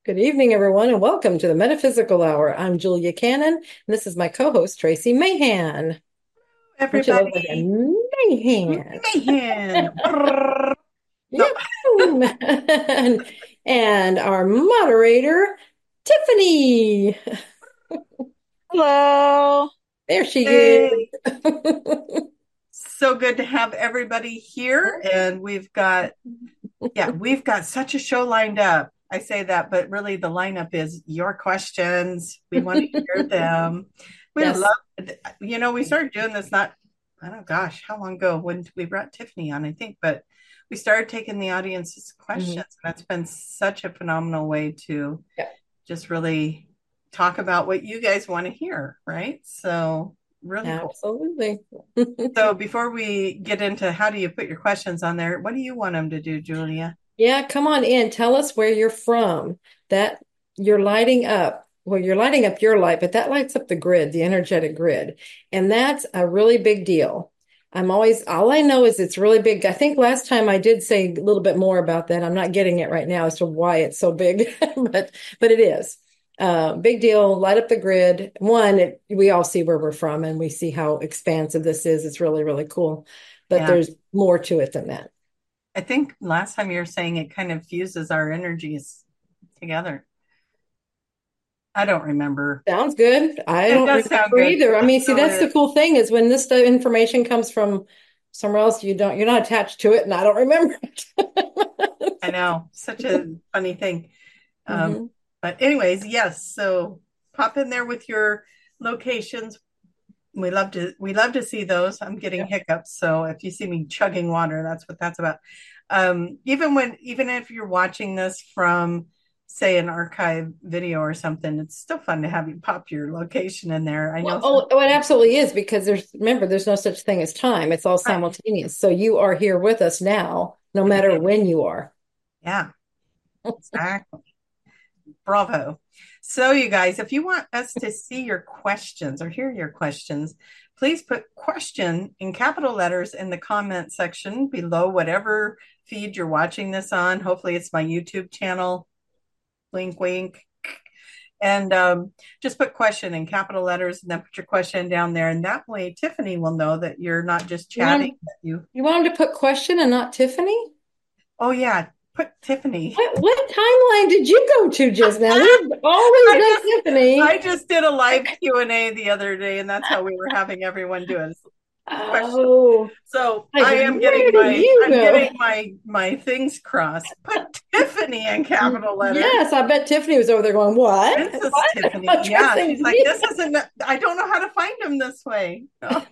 Good evening, everyone, and welcome to the Metaphysical Hour. I'm Julia Cannon, and this is my co-host, Tracy Mahan. Don't you love that? Everybody, Mahan. mayhem. Brrr. No, Yep. And our moderator, Tiffany. Hello. There she is. hey, so good to have everybody here, and we've got such a show lined up. I say that, but really the lineup is your questions. We want to hear them. We Yes. love, we started doing this not, I don't know, gosh, how long ago when we brought Tiffany on, I think, but we started taking the audience's Mhm. questions. That's been such a phenomenal way to Yep. just really talk about what you guys want to hear, right? So, really cool. Absolutely. So, before we get into how do you put your questions on there, what do you want them to do, Julia? Yeah, come on in. Tell us where you're from. That you're lighting up. Well, you're lighting up your light, but that lights up the grid, the energetic grid. And that's a really big deal. All I know is it's really big. I think last time I did say a little bit more about that. I'm not getting it right now as to why it's so big, but it is. Big deal. Light up the grid. We all see where we're from and we see how expansive this is. It's really, really cool. But Yeah, there's more to it than that. I think last time you were saying it kind of fuses our energies together. I don't remember. Sounds good. I It don't does sound remember good. either. I Let's mean, see, go with that's the it. cool thing is when this information comes from somewhere else, you're not attached to it, and I don't remember it. I know, such a funny thing. Um, hmm but anyways, yes. So pop in there with your locations. We love to see those. I'm getting Yeah. hiccups, so if you see me chugging water, that's what that's about. Even if you're watching this from, say, an archive video or something, it's still fun to have you pop your location in there. I know some. It absolutely is because there's no such thing as time. It's all Right. simultaneous. So you are here with us now, no matter when you are. Yeah, exactly. Bravo. So, you guys, if you want us to see your questions or hear your questions, please put question in capital letters in the comment section below whatever feed you're watching this on. Hopefully, it's my YouTube channel. Wink, wink. And just put question in capital letters and then put your question down there. And that way, Tiffany will know that you're not just You chatting. want That you, you wanted to put question and not Tiffany? oh, yeah, put Tiffany. What timeline did you go to just now? We've always I done just Tiffany. I just did a live Q&A the other day, and that's how we were having everyone do it. Question. Oh, So like where did you I'm go? getting my things crossed. Put Tiffany in capital letters. Yes, I bet Tiffany was over there going, "What? Princess What?" Tiffany. Yeah, Addressing she's like, me. this isn't. I don't know how to find him this way. Oh,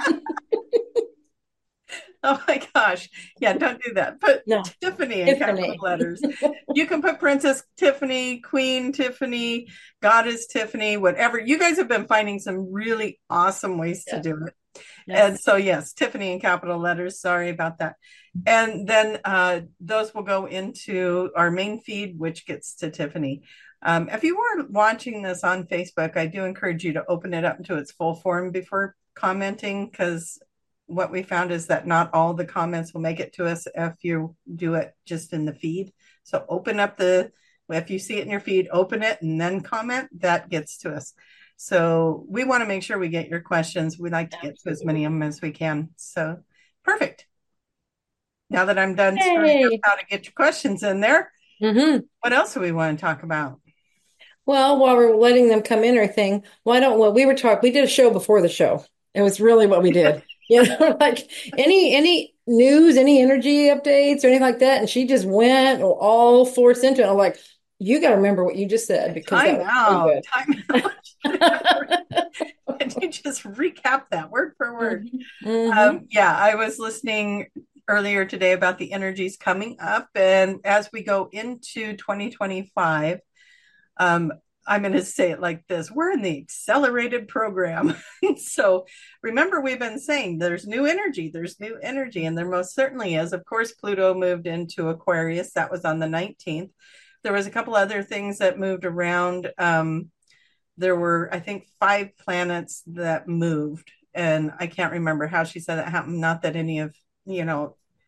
oh my gosh. Yeah, don't do that. Put No, Tiffany in capital Tiffany. letters. You can put Princess Tiffany, Queen Tiffany, Goddess Tiffany, whatever. You guys have been finding some really awesome ways to Yes, do it. And yes. so, yes, Tiffany in capital letters. Sorry about that. And then those will go into our main feed, which gets to Tiffany. If you were watching this on Facebook, I do encourage you to open it up into its full form before commenting, because what we found is that not all the comments will make it to us if you do it just in the feed. So if you see it in your feed, open it and then comment, that gets to us. So we want to make sure we get your questions. We like to get to as many Absolutely. of them as we can. So perfect. Now that I'm done screwing up Hey. how to get your questions in there, hmm what else do we want to talk about? Well, while we're letting them come in or thing, why don't well, we did a show before the show. It was really what we did. You know, like any news, any energy updates or anything like that. And she just went all force into it. I'm like, you got to remember what you just said because that Time was out. really Time out. good. Can you just recap that word for word? hmm Yeah, I was listening earlier today about the energies coming up. And as we go into 2025, um, I'm going to say it like this: we're in the accelerated program. So remember, we've been saying there's new energy, and there most certainly is. Of course, Pluto moved into Aquarius, that was on the 19th. There was a couple other things that moved around. There were, I think, five planets that moved, and I can't remember how she said that happened. Not that any of, you know,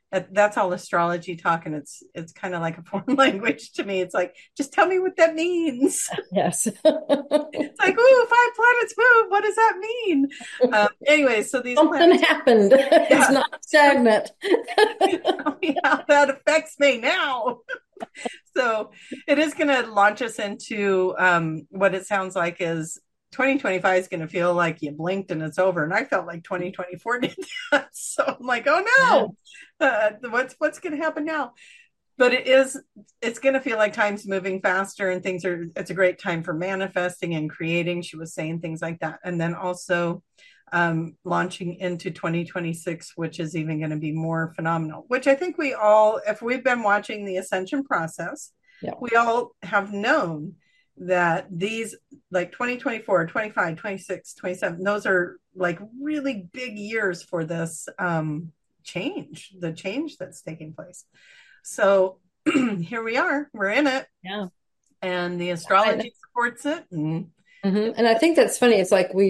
That's all astrology talk, and it's kind of like a foreign language to me. It's like, just tell me what that means. Yes. It's like, ooh, 5 planets move. What does that mean? Anyway, so these Something planets, happened. It's yeah, not stagnant. tell me how that affects me now. So it is going to launch us into what it sounds like is 2025 is going to feel like you blinked and it's over. And I felt like 2024 did that. So I'm like, Yeah. oh no, what's going to happen now? But it's going to feel like time's moving faster and it's a great time for manifesting and creating. She was saying things like that. And then also launching into 2026, which is even going to be more phenomenal, which I think if we've been watching the ascension process, Yeah. we all have known that these like 2024, 25, 26, 27, those are like really big years for this the change that's taking place. So here we are, we're in it, Yeah. and the astrology supports it. And And I think that's funny. It's like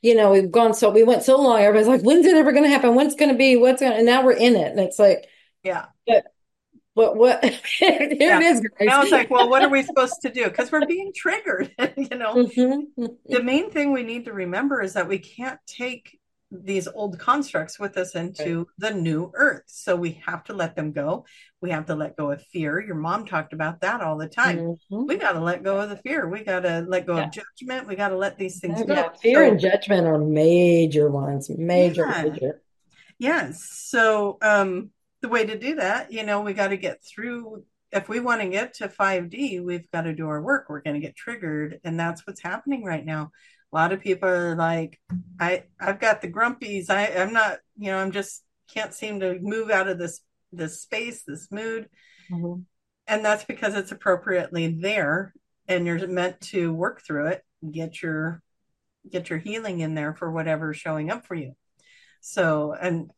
we went so long. Everybody's like, when's it ever going to happen? When's going to be? And now we're in it. And it's like, yeah, but what? Here yeah. it is, Now it's guys. like, well, what are we supposed to do? Because we're being triggered. The main thing we need to remember is that we can't take these old constructs with us Right. into the new earth. So we have to let them go. We have to let go of fear. Your mom talked about that all the time. Mhm. We got to let go of the fear. We got to let go of Yeah. judgment. We got to let these things go. Yeah. Fear and judgment are major ones. Major, Yeah, major. yes. So the way to do that, we got to get through. If we want to get to 5D, we've got to do our work. We're going to get triggered, and that's what's happening right now. A lot of people are like, I've got the grumpies. I'm not, I'm just can't seem to move out of this space, this mood, Mhm. and that's because it's appropriately there, and you're meant to work through it. Get your healing in there for whatever's showing up for you. So, and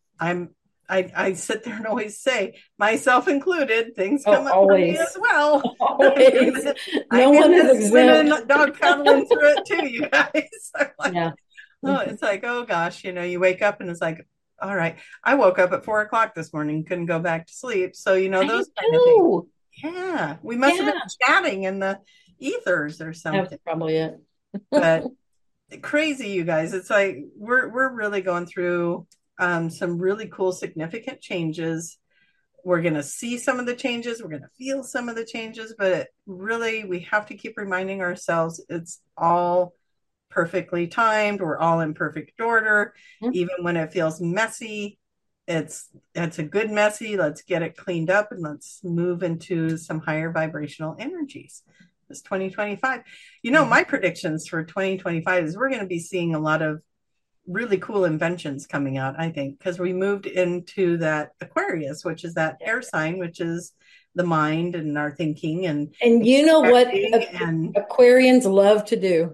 I sit there and always say, myself included, things Oh, come up for me as always. well. Always. I'm No in one is this exempt. spinning dog paddling through it too, you guys. I'm like, Yeah. oh, it's like, oh gosh, you wake up and it's like, all right. I woke up at 4 o'clock this morning, couldn't go back to sleep. So, I those kind of things. too. Yeah, we must have been Yeah. chatting in the ethers or That's something. probably it. But crazy, you guys. It's like we're really going through some really cool, significant changes. We're going to see some of the changes. We're going to feel some of the changes, but really, we have to keep reminding ourselves it's all perfectly timed. We're all in perfect order, even when it feels messy. It's a good messy. Let's get it cleaned up and let's move into some higher vibrational energies. It's 2025. My predictions for 2025 is we're going to be seeing a lot of really cool inventions coming out, I think, because we moved into that Aquarius, which is that air sign, which is the mind and our thinking and And you know what expecting and Aquarians love to do?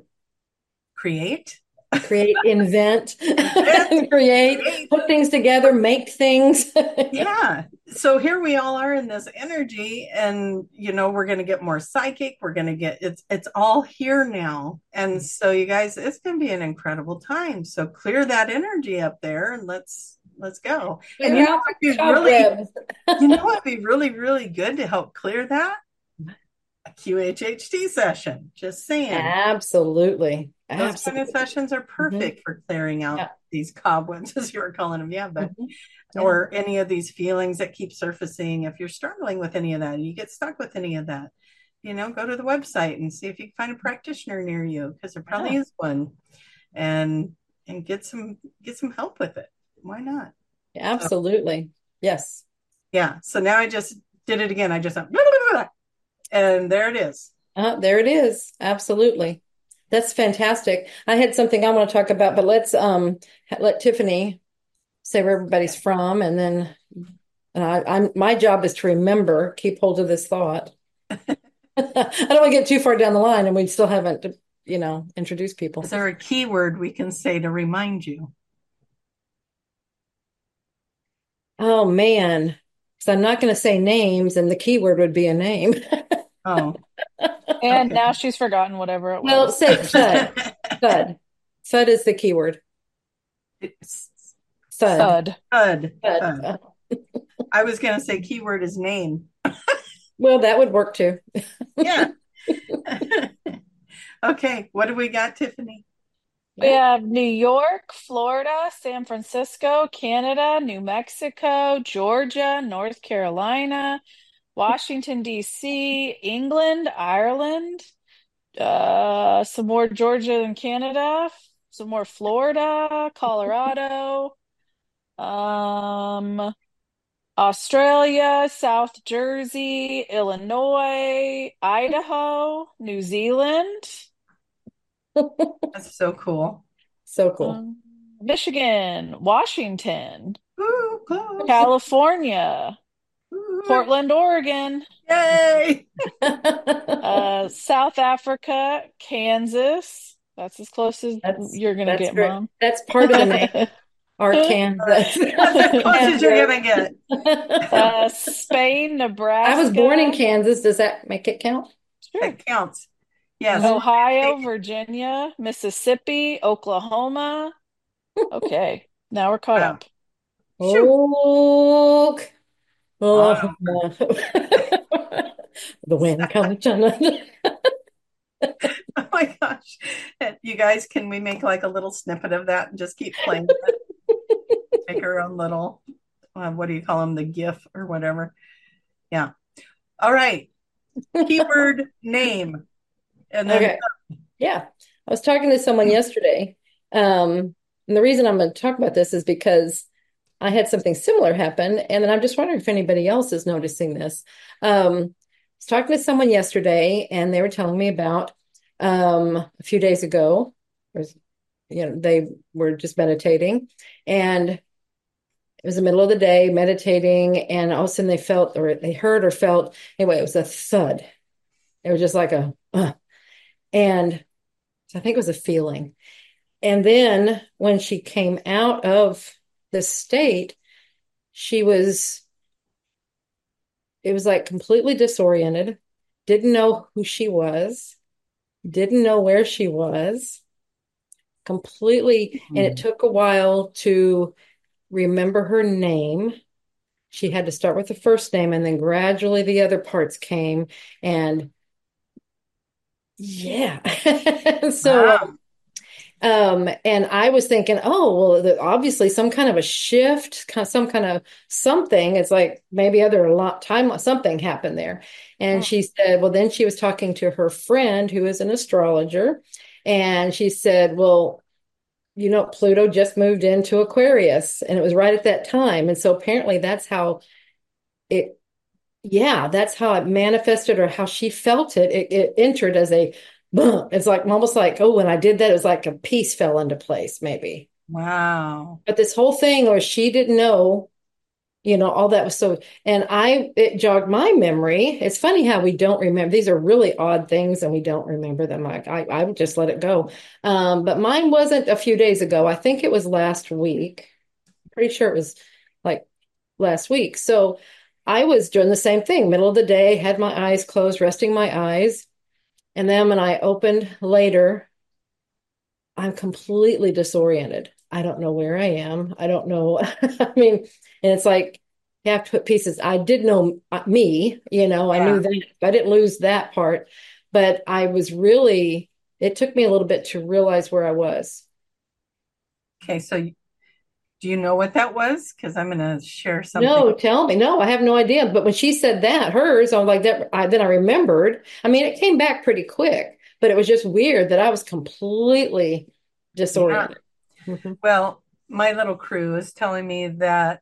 create. Create, invent, Invent, create, create. put things together, make things. Yeah. So here we all are in this energy, and we're going to get more psychic. We're going to get it's all here now. And so you guys, it's going to be an incredible time. So clear that energy up there and let's go. And Clear out the cobwebs. it'd be really, really good to help clear that? A QHHT session. Just saying. Absolutely. Those kind of Absolutely. sessions are Hmm. perfect for clearing out Yeah. these cobwebs, as you were calling them. Yeah, but Hmm. Yeah. or any of these feelings that keep surfacing. If you're struggling with any of that, you get stuck with any of that, go to the website and see if you can find a practitioner near you, because there probably Yeah. is one, and get some help with it. Why not? So Absolutely. Yes. yeah. So now I just did it again. I just went, blah, blah, blah, and there it is. There it is. Absolutely. That's fantastic. I had something I want to talk about, but let's let Tiffany say where everybody's from, and then I'm my job is to remember, keep hold of this thought. I don't want to get too far down the line and we still haven't, introduced Is people. there a keyword we can say to remind you? Oh man. So I'm not going to say names, and the keyword would be a name. Oh, And okay. now she's forgotten whatever it Well, was. say thud. Thud. Thud is the keyword. It's Thud. Thud. thud, Thud. thud. I was going to say keyword is name. Well, that would work too. Yeah. Okay. What do we got, Tiffany? We Well, have New York, Florida, San Francisco, Canada, New Mexico, Georgia, North Carolina, Washington, D.C., England, Ireland, some more Georgia and Canada, some more Florida, Colorado, um, Australia, South Jersey, Illinois, Idaho, New Zealand, That's so cool. so cool. um, Michigan, Washington, Ooh, close. California, Ooh, Portland, Oregon, yay. South Africa, Kansas. That's as close as That's you're gonna that's get, great. Mom. That's part of the name, Arkansas. That's as close as you're Kansas. going to get. Spain, I was born in Nebraska. Kansas. Does that make it count? Sure. That counts. Yes. Mhm. Ohio, Virginia, Mississippi, Oklahoma. Okay, now we're caught Wow. up. Shoo. Oh, Oh, the wind comes. oh my gosh. You guys, can we make like a little snippet of that and just keep playing it? Make our own little, what do you call them? The GIF or whatever. Yeah. All right. Keyword name. And then, Okay. Yeah. I was talking to someone yesterday. And the reason I'm going to talk about this is because I had something similar happen. And then I'm just wondering if anybody else is noticing this. I was talking to someone yesterday and they were telling me about a few days ago, was, they were just meditating and it was the middle of the day meditating. And all of a sudden they felt, or they heard or felt, anyway, it was a thud. It was just like and so I think it was a feeling. And then when she came out of the state, she was, it was like completely disoriented, didn't know who she was, didn't know where she was, completely. And it took a while to remember her name. She had to start with the first name and then gradually the other parts came. And yeah. So, wow. and I was thinking, oh, well, obviously some kind of a shift, some kind of something. It's like maybe other a lot time something happened there. And Mm, she said, well, then she was talking to her friend who is an astrologer, and she said, well, Pluto just moved into Aquarius, and it was right at that time. And so apparently that's how it, yeah, that's how it manifested or how she felt it. It entered as a, it's like almost like, oh, when I did that, it was like a piece fell into place, maybe. wow. But this whole thing, or she didn't know, all that was so, and it jogged my memory. It's funny how we don't remember. These are really odd things and we don't remember them. Like I would just let it go. But mine wasn't a few days ago. I think it was last week. Pretty sure it was like last week. So I was doing the same thing, middle of the day, had my eyes closed, resting my eyes. And then when I opened later, I'm completely disoriented. I don't know where I am. I don't know. I mean, and it's like you have to put pieces. I did know me, I Yeah. knew that. I didn't lose that part, but I was really, it took me a little bit to realize where I was. Okay. So do you know what that was? Because I'm going to share something. No, tell me. No, I have no idea. But when she said that, hers, I was like that. Then I remembered. I mean, it came back pretty quick, but it was just weird that I was completely Yeah. disoriented. Mhm. Well, my little crew is telling me that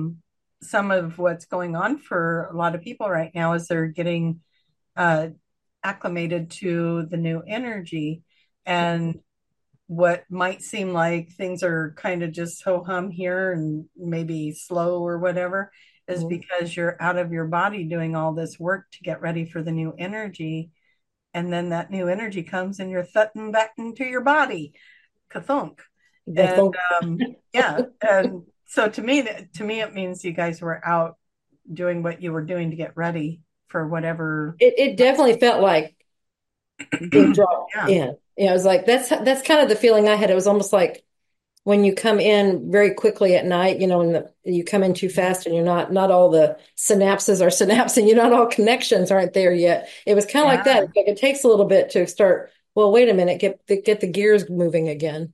some of what's going on for a lot of people right now is they're getting uh, acclimated to the new energy. And what might seem like things are kind of just ho hum here and maybe slow or whatever is Mhm. because you're out of your body doing all this work to get ready for the new energy. And then that new energy comes and you're thudding back into your body. Kathunk. The And phone. yeah, and so to me, it means you guys were out doing what you were doing to get ready for whatever. It definitely felt like being dropped Yeah, in. It was like that's kind of the feeling I had. It was almost like when you come in very quickly at night, and you come in too fast and you're not all the synapses are synapsing, you're not all connections aren't there yet. It was kind of like that. Yeah, It's like it takes a little bit to start, well, wait a minute, get the gears moving again.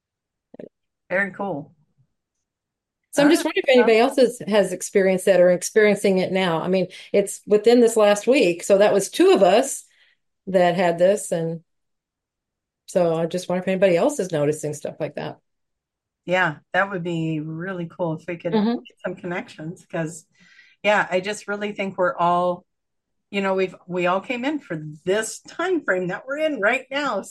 very cool. So All I'm right. just wondering if anybody else has experienced that or experiencing it now. I mean, it's within this last week. So that was two of us that had this. And so I just wonder if anybody else is noticing stuff like that. Yeah, that would be really cool if we could Hmm. get some connections because yeah, I just really think we're all, we all came in for this time frame that we're in right now.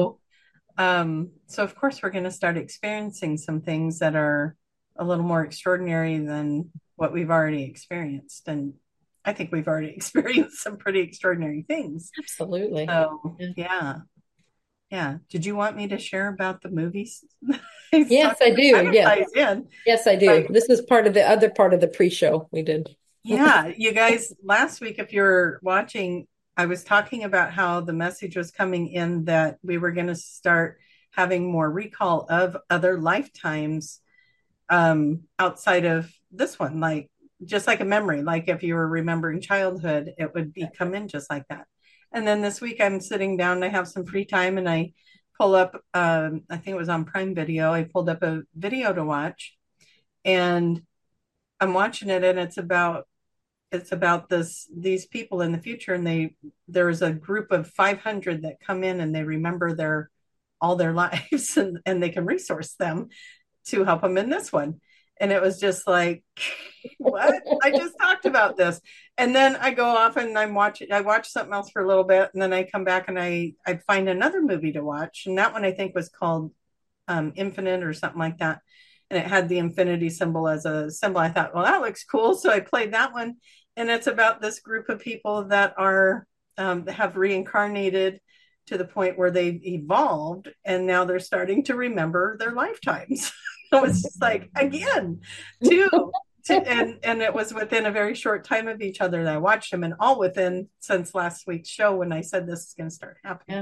So of course we're going to start experiencing some things that are a little more extraordinary than what we've already experienced. And I think we've already experienced some pretty extraordinary things. Absolutely. So Yeah. yeah, yeah. Did you want me to share about the movies? It Yes, I do. kind of Yes. ties in. Yes, I do. Like, This is part of the other part of the pre-show we did. yeah, you guys, last week, if you're watching, I was talking about how the message was coming in that we were going to start having more recall of other lifetimes outside of this one, like just like a memory. Like if you were remembering childhood, it would be come in just like that. And then this week, I'm sitting down and I have some free time and I pull up, I think it was on Prime Video, I pulled up a video to watch and I'm watching it and it's about these people in the future and there's a group of 500 that come in and they remember their all their lives and they can resource them to help them in this one, and it was just like what I just talked about this, and then I go off and I watch something else for a little bit and then I come back and I find another movie to watch, and that one I think was called Infinite or something like that, and it had the infinity symbol as a symbol. I thought, well, that looks cool, so I played that one, and it's about this group of people that are have reincarnated to the point where they've evolved, and now they're starting to remember their lifetimes. It was just like again, two. And it was within a very short time of each other that I watched them, and all within since last week's show when I said this is going to start happening. Yeah.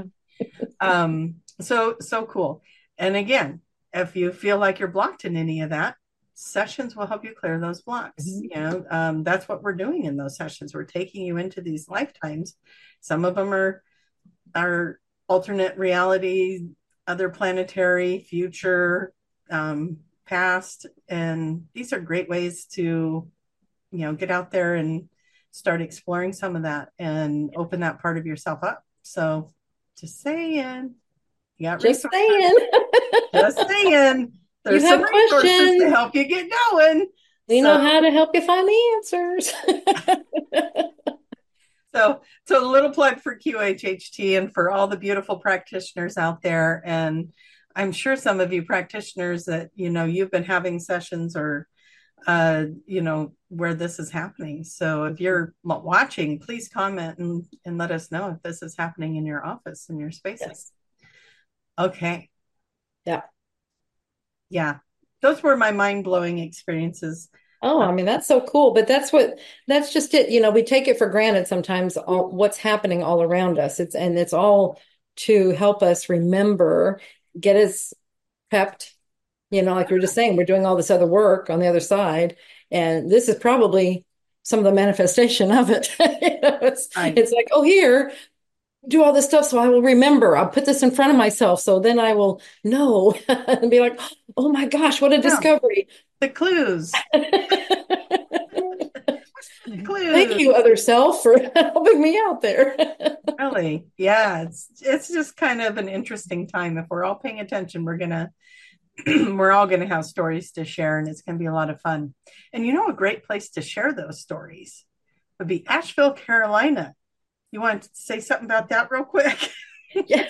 So cool. And again, if you feel like you're blocked in any of that, sessions will help you clear those blocks. Mhm. That's what we're doing in those sessions. We're taking you into these lifetimes. Some of them are alternate reality, other planetary, future, past, and these are great ways to get out there and start exploring some of that and open that part of yourself up. So just saying, you got Just resources. saying. Just saying, You there's some have resources to questions. help you get going. We So, know how to help you find the answers. so a little plug for QHHT and for all the beautiful practitioners out there. And I'm sure some of you practitioners that you've been having sessions or where this is happening. So if you're watching, please comment and let us know if this is happening in your office, in your spaces. Yes. Okay. Yeah. Yeah. Those were my mind-blowing experiences. Oh, I mean, that's so cool. But that's just it. We take it for granted sometimes what's happening all around us. It's all to help us remember, get us prepped. Like we were just saying, we're doing all this other work on the other side. And this is probably some of the manifestation of it. Right. It's like, oh, here, do all this stuff so I will remember. I'll put this in front of myself so then I will know and be like, oh my gosh, what a Yeah. discovery. The clues. Thank Clues. you, other self, for helping me out there. Really. Yeah. It's just kind of an interesting time. If we're all paying attention, we're all gonna have stories to share and it's gonna be a lot of fun. And a great place to share those stories would be Asheville, Carolina. You want to say something about that real quick? Yeah.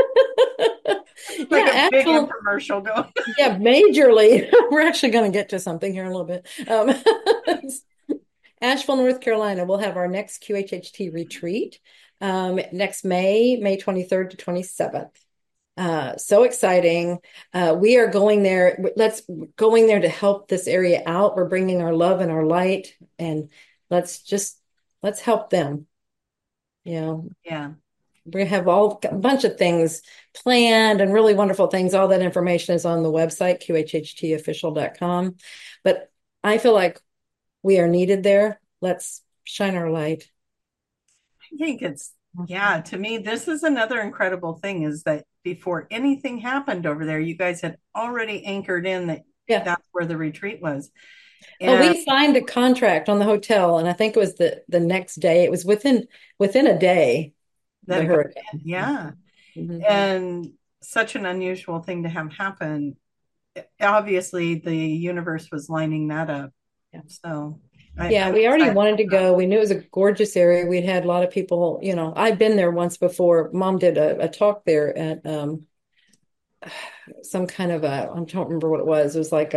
Like a Yeah, big Asheville, infomercial going. yeah, majorly. We're actually going to get to something here in a little bit. Asheville, North Carolina, we'll have our next QHHT retreat next May 23rd to 27th. So exciting. We are going there. Going there to help this area out. We're bringing our love and our light, and let's help them. Yeah. we have all a bunch of things planned and really wonderful things. All that information is on the website, qhhtofficial.com. But I feel like we are needed there. Let's shine our light. I think yeah, to me, this is another incredible thing is that before anything happened over there, you guys had already anchored in that Yeah. that's where the retreat was. Oh, And we signed a contract on the hotel, and I think it was the next day. It was within a day, that the it got hurricane. in. Yeah. Mhm. And such an unusual thing to have happen. Obviously, the universe was lining that up. Yeah. So Yeah, I'm we already excited. wanted to go. We knew it was a gorgeous area. We'd had a lot of people, I'd been there once before. Mom did a talk there at some kind of I don't remember what it was. It was like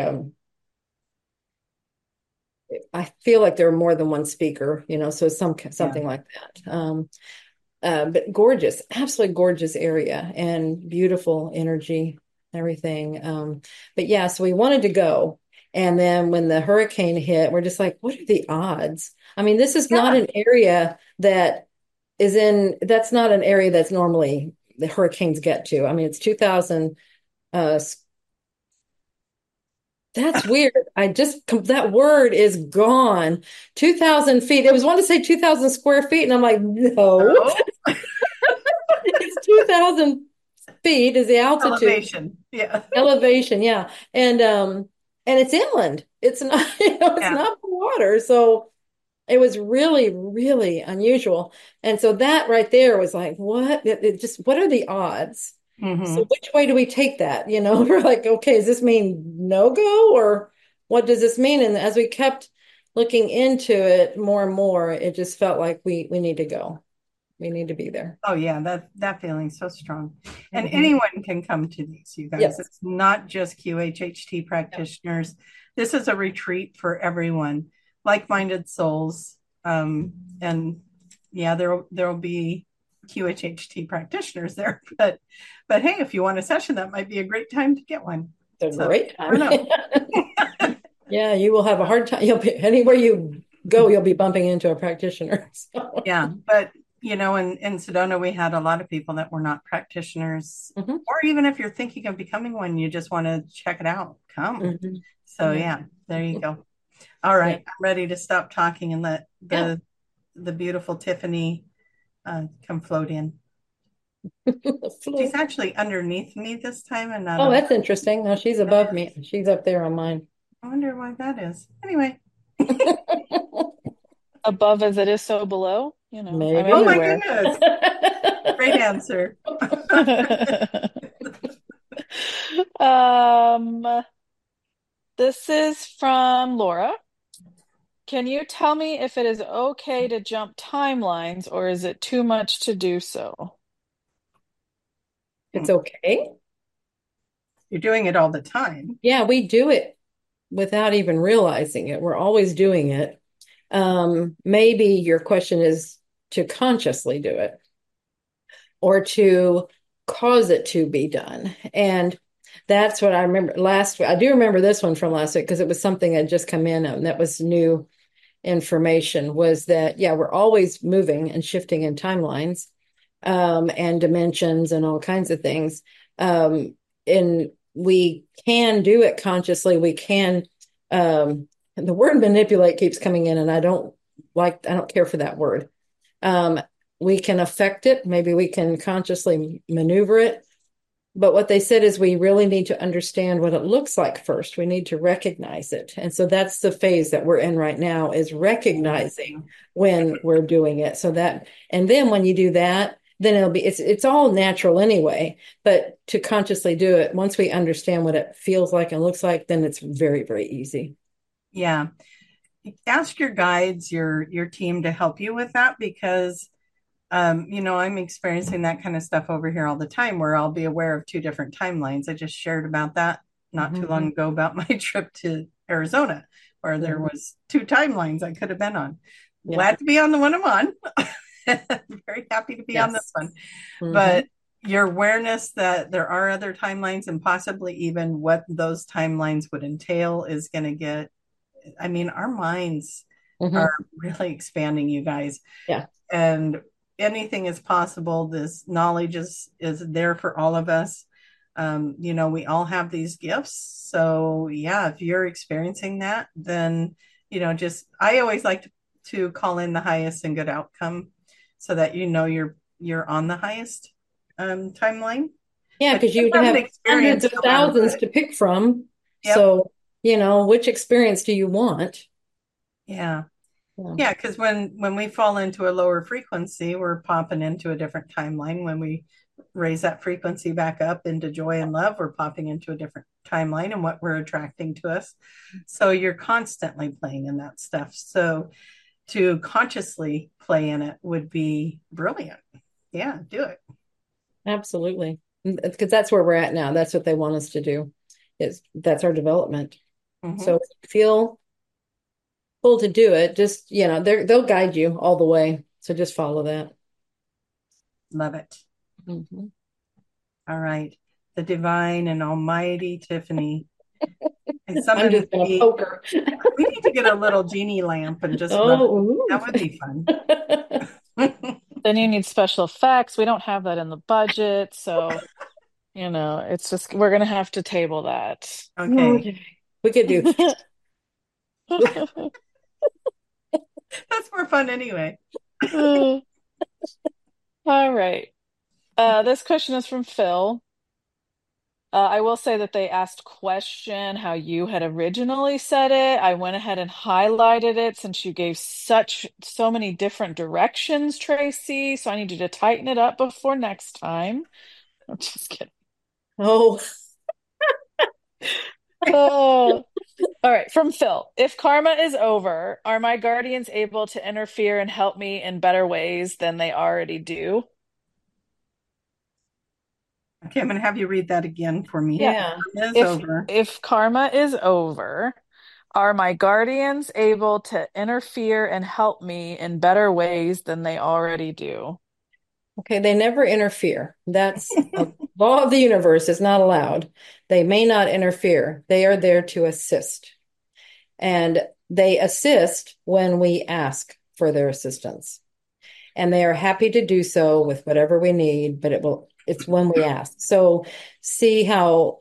I feel like there were more than one speaker, so it's Yeah. something like that. But gorgeous, absolutely gorgeous area and beautiful energy, everything. But yeah, so we wanted to go. And then when the hurricane hit, we're just like, what are the odds? I mean, this is not Yeah. an area that's not an area that's normally the hurricanes get to. I mean, it's 2000, uh, that's weird. That word is gone. 2000 feet. It was one to say 2000 square feet. And I'm like, no, Oh, it's 2000 feet is the altitude elevation. Yeah. elevation. Yeah. And it's inland. It's not, it's Yeah. not water. So it was really, really unusual. And so that right there was like, what? What are the odds? So Hmm. which way do we take that? We're like, okay, does this mean no go or what does this mean? And as we kept looking into it more and more, it just felt like we need to go. We need to be there. Oh yeah, that feeling's so strong. And Mhm. anyone can come to these, you guys. Yes. It's not just QHHT Yep. practitioners. This is a retreat for everyone, like-minded souls. And yeah, there'll be QHHT practitioners there, but hey, if you want a session, that might be a great time to get one. It's a So great I don't time. know. Yeah, you will have a hard time. Anywhere you go, you'll be bumping into a practitioner. So. Yeah, but in Sedona, we had a lot of people that were not practitioners, Mhm. or even if you're thinking of becoming one, you just want to check it out, come. Mhm. So Yeah. yeah, there you go. All Yeah. right, I'm ready to stop talking and let Yeah. the beautiful Tiffany come float in. She's Float. actually underneath me this time and not Oh, above. that's interesting. No, she's above me. She's up there on mine. I wonder why that is. Anyway, Above as it is so below, I'm oh my Maybe. everywhere. goodness, great answer. Um, this is from Laura. Can you tell me if it is okay to jump timelines or is it too much to do so? It's okay. You're doing it all the time. Yeah, we do it without even realizing it. We're always doing it. Maybe your question is to consciously do it or to cause it to be done. And that's what I remember last week. I do remember this one from last week because it was something that had just come in and that was new information was that, yeah, we're always moving and shifting in timelines and dimensions and all kinds of things. And we can do it consciously. We can, the word manipulate keeps coming in, and I don't care for that word. Um, we can affect it. Maybe we can consciously maneuver it. But what they said is we really need to understand what it looks like first. We need to recognize it. And so that's the phase that we're in right now is recognizing when we're doing it. And then when you do that, then it's all natural anyway. But to consciously do it, once we understand what it feels like and looks like, then it's very, very easy. Yeah. Ask your guides, your team to help you with that because I'm experiencing that kind of stuff over here all the time where I'll be aware of two different timelines. I just shared about that not too long Mhm. ago about my trip to Arizona, where there Mhm. was two timelines I could have been on. Yeah. Glad to be on the one I'm on. Very happy to be on this Yes. one. Hmm. But your awareness that there are other timelines and possibly even what those timelines would entail is going to our minds are Hmm. really expanding, you guys. Yeah. And anything is possible. This knowledge is there for all of us. We all have these gifts. So yeah, if you're experiencing that, then just I always like to call in the highest and good outcome so that you're on the highest timeline. Yeah, But because you you would have an have hundreds experience of no matter thousands what. to pick from. Yep. So, which experience do you want? Yeah. Yeah, Yeah, because when we fall into a lower frequency, we're popping into a different timeline. When we raise that frequency back up into joy and love, we're popping into a different timeline and what we're attracting to us. So you're constantly playing in that stuff. So to consciously play in it would be brilliant. Yeah, do it. absolutely. Because that's where we're at now. That's what they want us to do. That's our development. So Hmm. if you feel pulled to do it, just, they'll guide you all the way. So just follow that. Love it. Mhm. All right. The divine and almighty Tiffany. And I'm summon just gonna the, poke her. we need to get a little genie lamp and just rub it. Oh, That would be fun. Then you need special effects. We don't have that in the budget, so it's just we're gonna have to table that. Okay. okay. We could do. That's more fun anyway. All right. This question is from Phil. I will say that they asked question how you had originally said it. I went ahead and highlighted it since you gave so many different directions, Tracy. So I need you to tighten it up before next time. I'm just kidding. Oh, Oh. All right, from Phil. If karma is over, are my guardians able to interfere and help me in better ways than they already do? Okay, I'm going to have you read that again for me. Yeah. yeah. It's If over. if karma is over, are my guardians able to interfere and help me in better ways than they already do? Okay. They never interfere. That's a law of the universe. Is not allowed. They may not interfere. They are there to assist. And they assist when we ask for their assistance. And they are happy to do so with whatever we need, but it's when we ask. So see how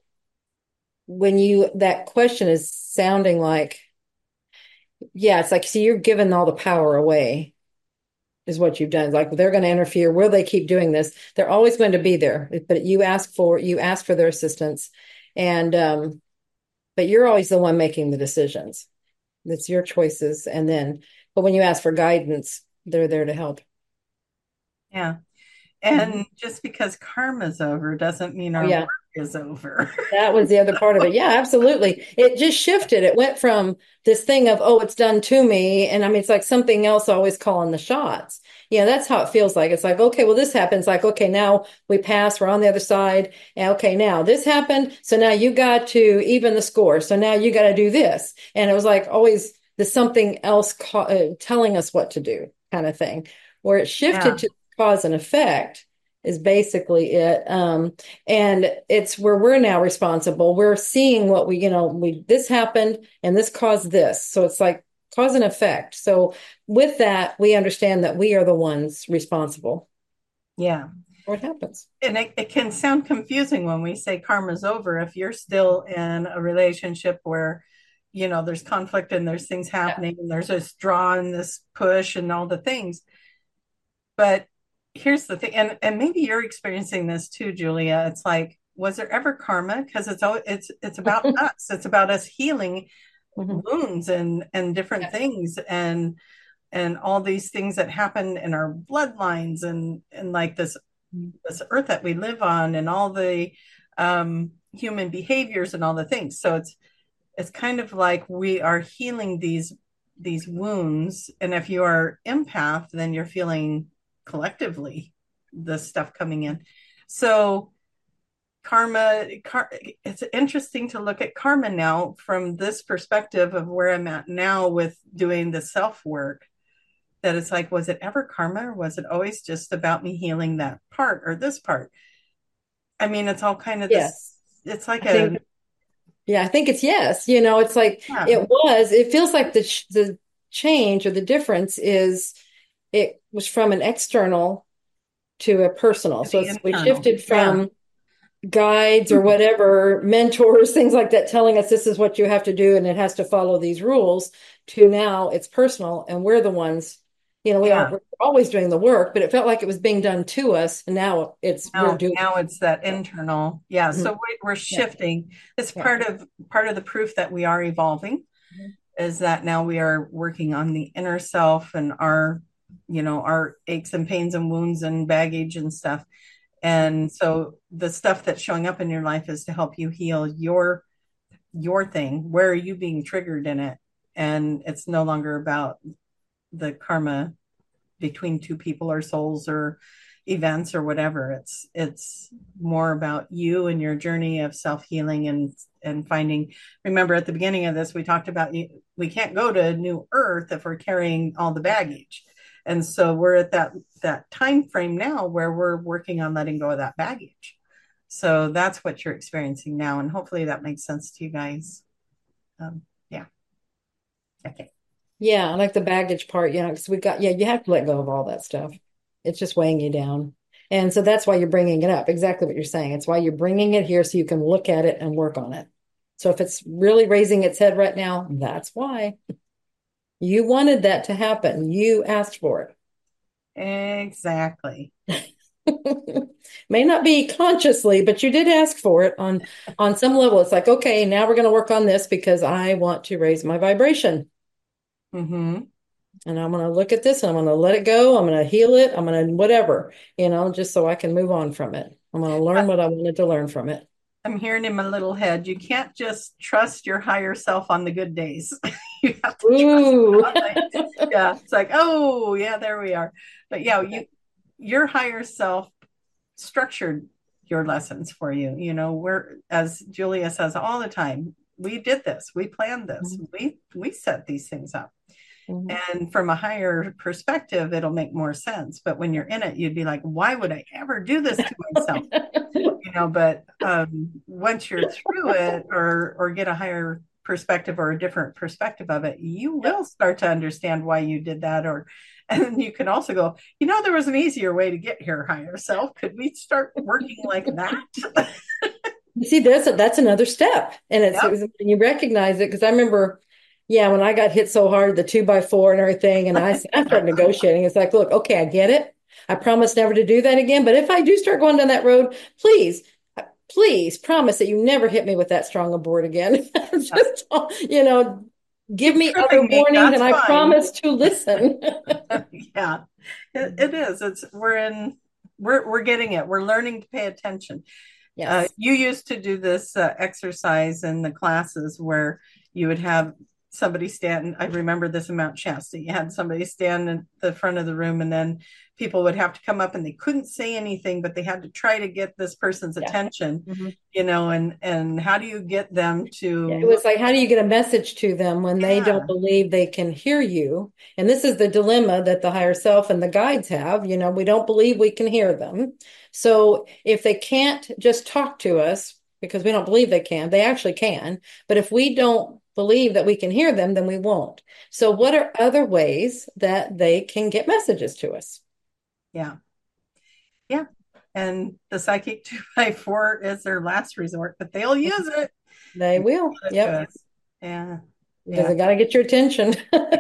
that question is sounding like, yeah, it's like, see, you're giving all the power away, is what you've done. Like they're going to interfere. Will they keep doing this? They're always going to be there, but you ask for their assistance, and but you're always the one making the decisions. It's your choices, but when you ask for guidance, they're there to help. Yeah. Mhm. And just because karma's over doesn't mean Oh our work yeah. is over. That was the other part of it. Yeah, absolutely. It just shifted. It went from this thing of, oh, it's done to me. And I mean, it's like something else always calling the shots. Yeah, that's how it feels like. It's like, okay, well, this happens. Like, okay, now we pass, we're on the other side. And okay, now this happened. So now you got to even the score. So now you got to do this. And it was like always the something else telling us what to do kind of thing, where it Yeah. shifted to cause and effect is basically it. And it's where we're now responsible. We're seeing what this happened and this caused this. So it's like cause and effect. So with that, we understand that we are the ones responsible Yeah. for what happens. And it can sound confusing when we say karma's over if you're still in a relationship where, there's conflict and there's things Yeah. happening and there's this draw and this push and all the things. But here's the thing, and maybe you're experiencing this too, Julia. It's like, was there ever karma? Because it's about us. It's about us healing Mhm. wounds and different Yes. things and all these things that happen in our bloodlines and like this earth that we live on and all the human behaviors and all the things. So it's kind of like we are healing these wounds, and if you are empath, then you're feeling collectively the stuff coming in. So it's interesting to look at karma now from this perspective of where I'm at now with doing the self work. That it's like, was it ever karma, or was it always just about me healing that part or this part? I mean, it's all kind of this. Yes. It's like I think, yeah, I think it's yes. It's like yeah, it feels like the change or the difference is it was from an external to a personal. So The we internal. shifted Yeah. from guides or whatever, mentors, things like that, telling us this is what you have to do and it has to follow these rules, to now it's personal and we're the ones, Yeah. we're always doing the work, but it felt like it was being done to us. And now we're doing Now it's that it. internal. Yeah. Mhm. So we're Yeah. shifting. It's Yeah. part of the proof that we are evolving is that now we are working on the inner self and our aches and pains and wounds and baggage and stuff. And so the stuff that's showing up in your life is to help you heal your thing. Where are you being triggered in it? And it's no longer about the karma between two people or souls or events or whatever. It's more about you and your journey of self-healing and finding. Remember at the beginning of this we talked about we can't go to new earth if we're carrying all the baggage. And so we're at that time frame now where we're working on letting go of that baggage. So that's what you're experiencing now, and hopefully that makes sense to you guys. Yeah. Okay. Yeah, I like the baggage part, because you have to let go of all that stuff. It's just weighing you down. And so that's why you're bringing it up. Exactly what you're saying. It's why you're bringing it here so you can look at it and work on it. So if it's really raising its head right now, that's why. You wanted that to happen. You asked for Exactly. it. May not be consciously, but you did ask for it on some level. It's like, okay, now we're going to work on this because I want to raise my vibration. Mm-hmm. And I'm going to look at this and I'm going to let it go. I'm going to heal it. I'm going to whatever, just so I can move on from it. I'm going to learn what I wanted to learn from it. I'm hearing in my little head, you can't just trust your higher self on the good days. You have to Ooh. yeah. It's like, oh yeah, there we are. But yeah, your higher self structured your lessons for you. We're, as Julia says all the time, we did this, we planned this, we set these things up. And from a higher perspective, it'll make more sense. But when you're in it, you'd be like, why would I ever do this to myself? But once you're through it or get a higher perspective or a different perspective of it, you will start to understand why you did that. And you can also go, there was an easier way to get here, higher self. Could we start working like that? You see, that's another step. And you recognize it, because I remember, when I got hit so hard, the 2x4 and everything, and I started negotiating. It's like, look, okay, I get it. I promise never to do that again. But if I do start going down that road, please promise that you never hit me with that strong a board again. Just, give me other warnings, and I promise to listen. Yeah, it is. We're getting it. We're learning to pay attention. Yes. You used to do this exercise in the classes where you would have somebody stand. I remember this in Mount Shasta. You had somebody stand in the front of the room, and then people would have to come up and they couldn't say anything, but they had to try to get this person's attention, and how do you get them to... It was like, how do you get a message to them when they don't believe they can hear you? And this is the dilemma that the higher self and the guides have. We don't believe we can hear them. So if they can't just talk to us because we don't believe they actually can. But if we don't believe that we can hear them, then we won't. So what are other ways that they can get messages to us? Yeah. Yeah. And the psychic 2x4 is their last resort, but they'll use it. They will. Yep. Yeah. Because they got to get your attention.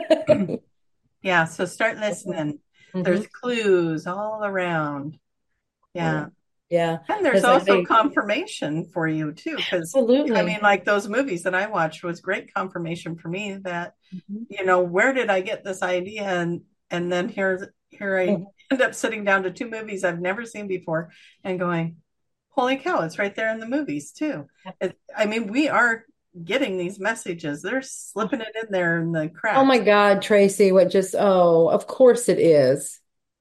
Yeah. So start listening. There's clues all around. Yeah. Yeah. And there's also confirmation for you too. Because absolutely. I mean, like those movies that I watched was great confirmation for me that, where did I get this idea? And then here I end up sitting down to two movies I've never seen before and going, holy cow, it's right there in the movies too. We are getting these messages. They're slipping it in there in the cracks. Oh my God, Tracy, of course it is.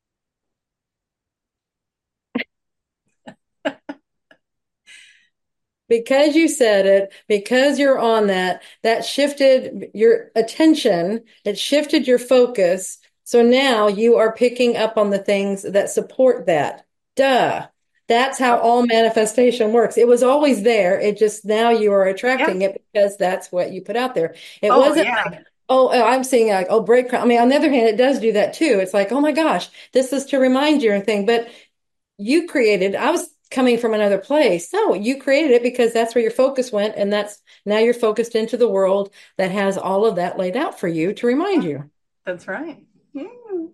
Because you said it, because you're on that shifted your attention, it shifted your focus. So now you are picking up on the things that support that. Duh. That's how all manifestation works. It was always there. It just now you are attracting it because that's what you put out there. It wasn't like I'm seeing like, oh, breadcrumb. I mean, on the other hand, it does do that too. It's like, oh my gosh, this is to remind you and thing. But you created, I was coming from another place. No, you created it because that's where your focus went. And that's now you're focused into the world that has all of that laid out for you to remind you. That's right. Mm.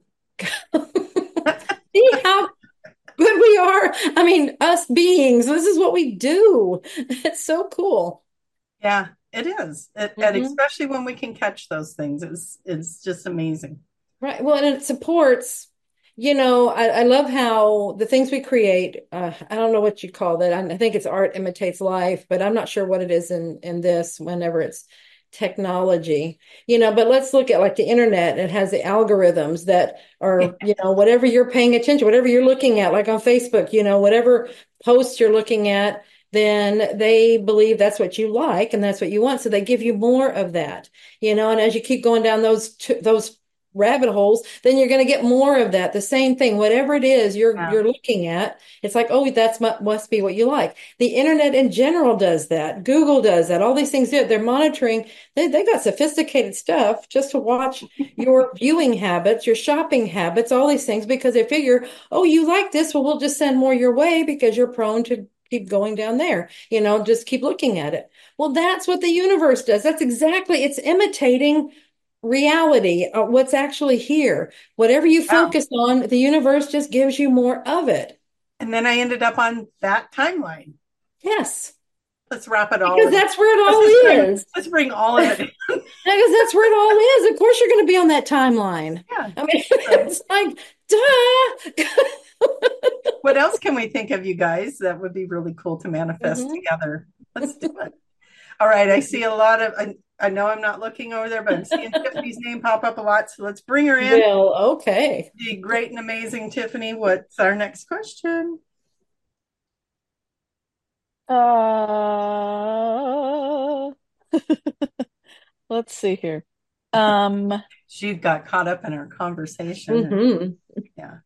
See how good we are? I mean, us beings, this is what we do. It's so cool. Yeah, it is. And Hmm. especially when we can catch those things, it's just amazing. Right. Well, and it supports, I love how the things we create, I don't know what you call that. I think it's art imitates life, but I'm not sure what it is in this whenever it's technology, but let's look at like the internet. It has the algorithms that are, whatever you're paying attention, whatever you're looking at, like on Facebook, whatever posts you're looking at, then they believe that's what you like and that's what you want. So they give you more of that, and as you keep going down those rabbit holes, then you're going to get more of that. The same thing, whatever it is Yeah. you're looking at, it's like, oh, that's must be what you like. The internet in general does that. Google does that. All these things do it. They're monitoring. They got sophisticated stuff just to watch your viewing habits, your shopping habits, all these things because they figure, oh, you like this, well, we'll just send more your way because you're prone to keep going down there. Just keep looking at it. Well, that's what the universe does. That's exactly, it's imitating reality, what's actually here. Whatever you Wow. focus on, the universe just gives you more of it. And then I ended up on that timeline. Yes, Let's wrap it all because in. that's where it Let's just all is. let's bring all of it in. Because that's where it all is. Of course, you're going to be on that timeline. Yeah. I mean, So it's like, duh. what else can we think of, you guys, that would be really cool to manifest Mhm. together? Let's do it. All right. I see a lot of, I know I'm not looking over there, but I'm seeing Tiffany's name pop up a lot. So let's bring her in. Well, okay. The great and amazing Tiffany. What's our next question? Uh, let's see here. Um, She got caught up in our conversation. And Hmm. yeah.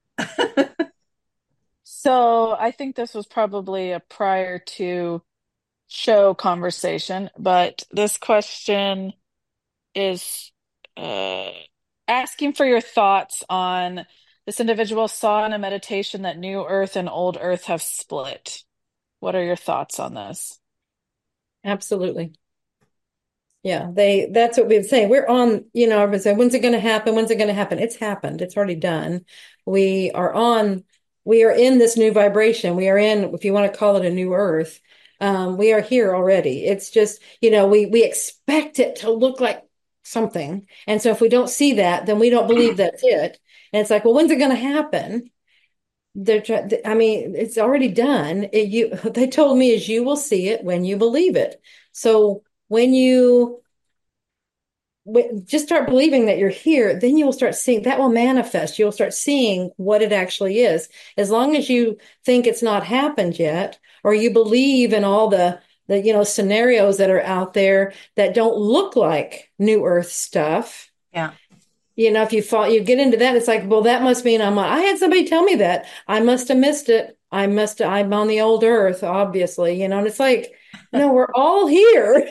so I think this was probably a prior to show conversation, but this question is uh, asking for your thoughts on this individual saw in a meditation that New Earth and Old Earth have split. What are your thoughts on this? Absolutely. Yeah, that's what we've been saying. We're on, everyone's saying, when's it going to happen? When's it going to happen? It's happened. It's already done. We are on, we are in this new vibration. We are in, if you want to call it a new earth, we are here already. It's just, we expect it to look like something. And so if we don't see that, then we don't believe that's it. And it's like, well, when's it going to happen? I mean, it's already done. They told me is you will see it when you believe it. So when you just start believing that you're here, then you will start seeing that will manifest. You'll start seeing what it actually is. As long as you think it's not happened yet, or you believe in all the scenarios that are out there that don't look like New Earth stuff, Yeah. if you get into that, it's like, well, that must mean I had somebody tell me that. I must have missed it. I'm on the old earth, obviously, and it's like, no, we're all here.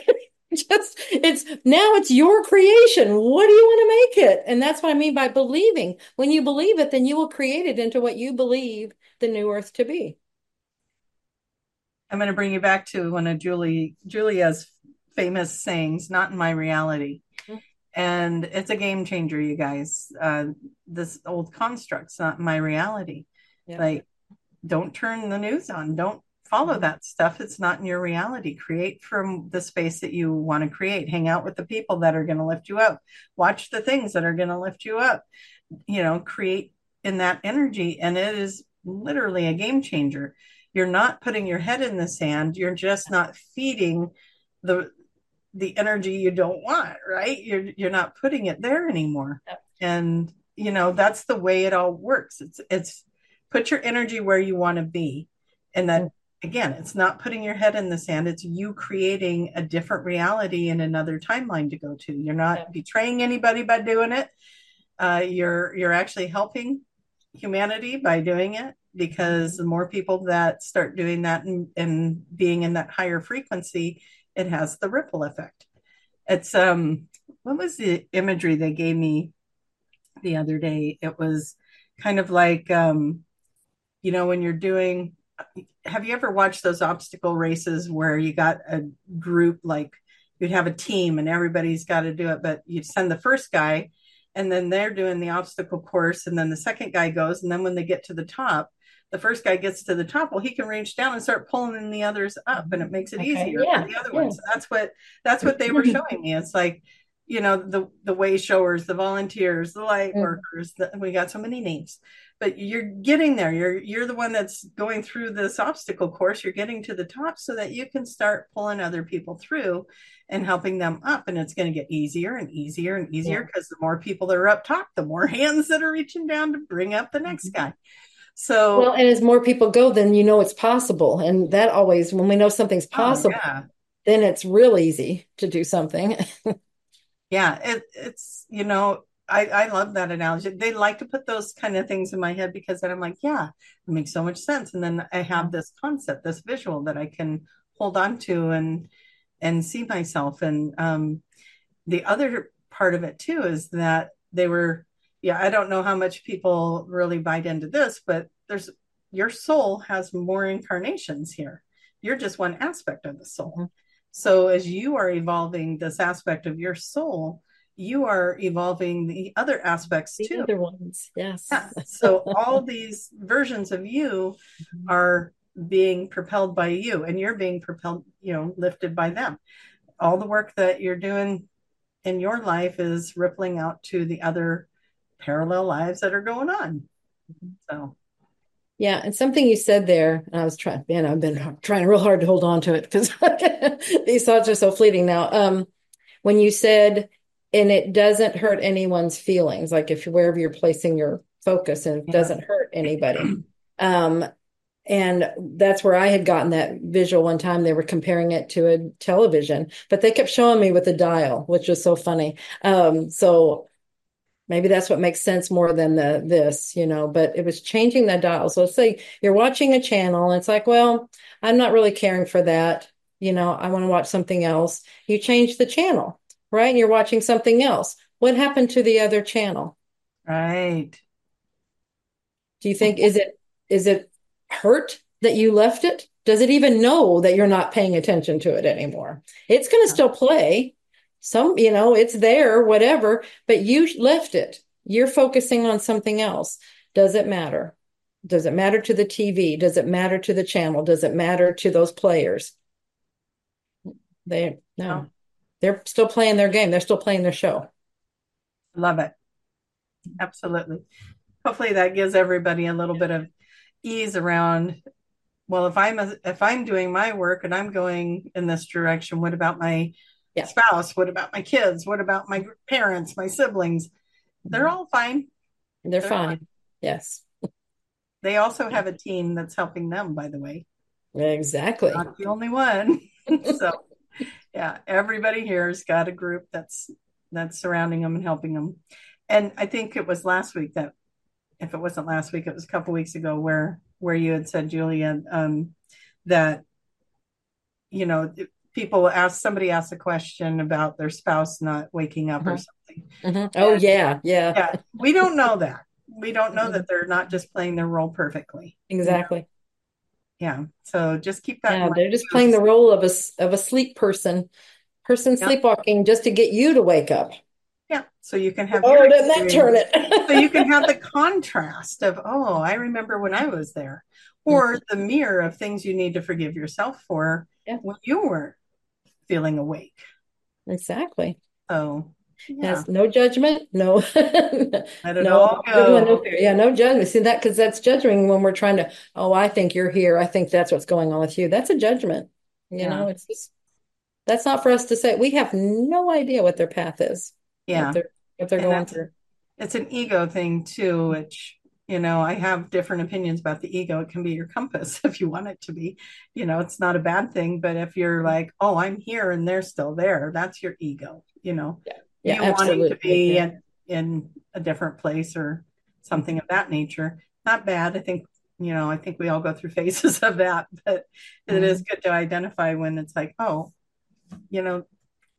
It's your creation. What do you want to make it? And that's what I mean by believing. When you believe it, then you will create it into what you believe the new earth to be. I'm going to bring you back to one of Julia's famous sayings, not in my reality. And it's a game changer, you guys. This old construct's not in my reality. Yeah. Like, don't turn the news on. Don't follow Mhm. that stuff. It's not in your reality. Create from the space that you want to create. Hang out with the people that are going to lift you up. Watch the things that are going to lift you up. Create in that energy. And it is literally a game changer. You're not putting your head in the sand. You're just not feeding the the energy you don't want, right? You're not putting it there anymore. And that's the way it all works. It's put your energy where you want to be. And that again, it's not putting your head in the sand. It's you creating a different reality in another timeline to go to. You're not betraying anybody by doing it. You're actually helping humanity by doing it because the more people that start doing that and being in that higher frequency, it has the ripple effect. It's what was the imagery they gave me the other day? It was kind of like when you're doing, have you ever watched those obstacle races where you got a group, like you'd have a team and everybody's got to do it, but you'd send the first guy and then they're doing the obstacle course, and then the second guy goes, and then when they get to the top, the first guy gets to the top, well, he can reach down and start pulling the others up, and it makes it Okay. easier for Yeah. the other Yeah. one. So that's what they were showing me. It's like, the way showers, the volunteers, the light workers, we got so many names, but you're getting there. You're the one that's going through this obstacle course. You're getting to the top so that you can start pulling other people through and helping them up. And it's going to get easier and easier and Yeah. easier because the more people that are up top, the more hands that are reaching down to bring up the next guy. So, Well, and as more people go, then you know it's possible. And that always, when we know something's oh possible, yeah, then it's real easy to do something. yeah. I love that analogy. They like to put those kind of things in my head because then I'm like, yeah, it makes so much sense. And then I have this concept, this visual that I can hold on to and see myself. And the other part of it too is that they were, yeah, I don't know how much people really bite into this, but your soul has more incarnations here. You're just one aspect of the soul. Mhm. So as you are evolving this aspect of your soul, you are evolving the other aspects The too. other ones, yes. Yeah. So all these versions of you are being propelled by you, and you're being propelled, lifted by them. All the work that you're doing in your life is rippling out to the other parallel lives that are going on. So, Yeah, and something you said there, and I was trying, man, I've been trying real hard to hold on to it because these thoughts are so fleeting now. When you said, and it doesn't hurt anyone's feelings, like if wherever you're placing your focus and it yeah. doesn't hurt anybody. Um, and that's where I had gotten that visual one time. They were comparing it to a television, but they kept showing me with the dial, which was so funny. So maybe that's what makes sense more than this, but it was changing that dial. So let's say you're watching a channel and it's like, well, I'm not really caring for that. I want to watch something else. You change the channel, right? And you're watching something else. What happened to the other channel? Right. Do you think, is it hurt that you left it? Does it even know that you're not paying attention to it anymore? It's going to still play. It's there, whatever, but you left it. You're focusing on something else. Does it matter? Does it matter to the TV? Does it matter to the channel? Does it matter to those players? No, Oh, they're still playing their game. They're still playing their show. love it. Absolutely. Hopefully that gives everybody a little bit of ease around, well, if I'm doing my work and I'm going in this direction, what about my Yeah, spouse? What about my kids? What about my parents, my siblings? They're all fine. they're They're fine. fine. Yes, They also have a team that's helping them, by the way. exactly. Not the only one. So yeah, everybody here has got a group that's surrounding them and helping them. And I think it was last week that, if it wasn't last week, it was a couple weeks ago where you had said, Julia, that you know somebody asked a question about their spouse not waking up or Mhm. something. Mhm. Oh, And yeah, yeah. yeah, we don't know that. We don't know Mhm. that they're not just playing their role perfectly. Exactly. Yeah. So just keep that in Yeah, mind they're just too. playing the role of a sleep person Yeah. sleepwalking just to get you to wake up. Yeah. So you can have your Oh, doesn't that turn experience. So you it? can have the contrast of, oh, I remember when I was there, or the mirror of things you need to forgive yourself for Yeah, when you weren't feeling awake. exactly. So yeah, Has no judgment, no, let it no all judgment, no go. fear. Yeah, no judgment. See that because that's judging when we're trying to, oh, I think you're here. I think that's what's going on with you. That's a judgment. Yeah. It's just that's not for us to say. We have no idea what their path is, what Yeah. they're And going that's through. it's an ego thing too, which I have different opinions about the ego. It can be your compass if you want it to be. It's not a bad thing, but if you're like, oh, I'm here and they're still there, that's your ego. Yeah, yeah, You wanting to absolutely. be Yeah. in a different place or something of that nature. Not bad. I think we all go through phases of that, but it is Mhm. good to identify when it's like, oh, you know,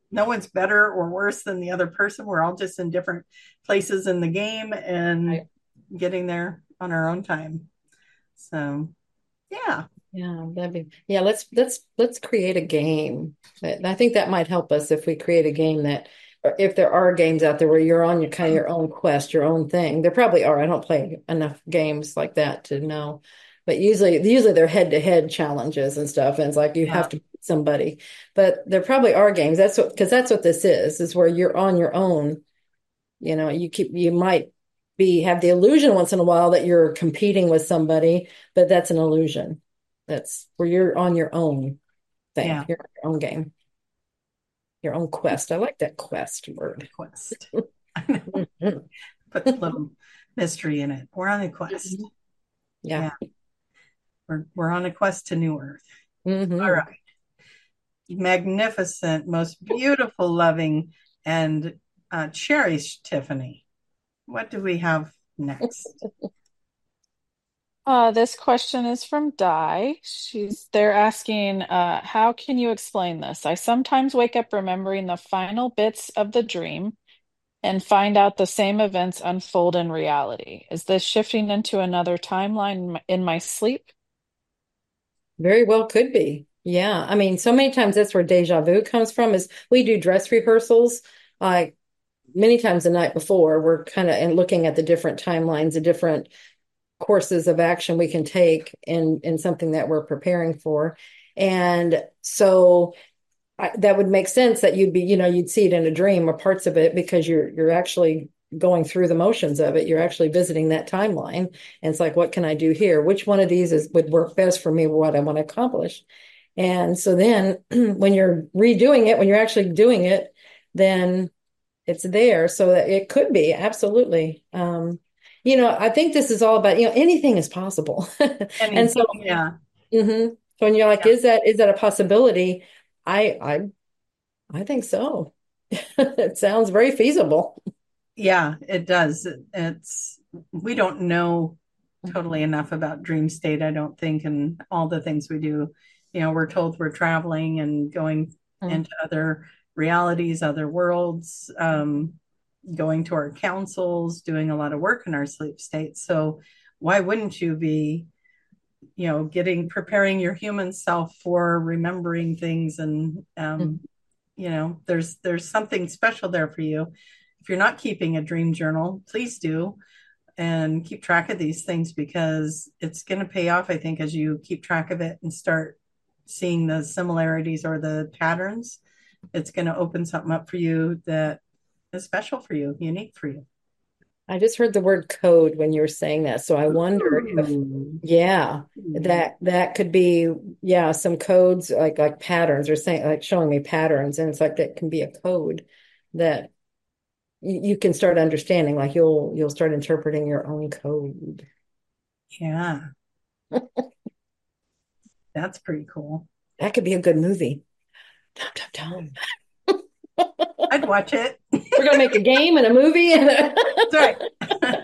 no one's better or worse than the other person. We're all just in different places in the game and Right. getting there on our own time. So, yeah. Yeah, yeah, let's create a game. I think that might help us if we create a game that, or if there are games out there where you're on your kind of your own quest, your own thing. There probably are. I don't play enough games like that to know. But usually they're head-to-head challenges and stuff, and it's like you Yeah. have to beat somebody. But there probably are games. Because that's what this is where you're on your own. You might have the illusion once in a while that you're competing with somebody, but that's an illusion. That's where you're on your own thing, Yeah. your own game, your own quest. I like that quest word. Quest. I know. Mhm. Put a little mystery in it. We're on a quest. Yeah. Yeah. We're on a quest to New Earth. All Hmm. right. Magnificent, most beautiful, loving, and cherished Tiffany. What do we have next? This question is from Di. They're asking, how can you explain this? I sometimes wake up remembering the final bits of the dream and find out the same events unfold in reality. Is this shifting into another timeline in my sleep? Very well could be. Yeah. I mean, so many times that's where deja vu comes from is we do dress rehearsals. Like many times the night before, we're kind of and looking at the different timelines, the different courses of action we can take in something that we're preparing for. And so that would make sense that you'd see it in a dream or parts of it because you're actually going through the motions of it. You're actually visiting that timeline. And it's like, what can I do here? Which one of these would work best for me, what I want to accomplish? And so then when you're redoing it, when you're actually doing it, then it's there so that it could be absolutely. I think this is all about, anything is possible. And Anything? so, Yeah. so when you're like, Yeah. is that a possibility? I think so. It sounds very feasible. Yeah, it does. We don't know totally enough about dream state, I don't think, and all the things we do. We're told we're traveling and going into other realities, other worlds, going to our councils, doing a lot of work in our sleep state. So why wouldn't you be, preparing your human self for remembering things and there's something special there for you. If you're not keeping a dream journal, please do and keep track of these things because it's going to pay off, I think, as you keep track of it and start seeing the similarities or the patterns. It's going to open something up for you that is special for you, unique for you. I just heard the word code when you were saying that. So I wonder if, Ooh. yeah, Ooh. that could be, yeah, some codes like patterns or saying like showing me patterns. And it's like that can be a code that you can start understanding. Like you'll start interpreting your own code. Yeah, that's pretty cool. That could be a good movie. Dum, dum, dum. I'd watch it. We're gonna make a game and a movie and That's right.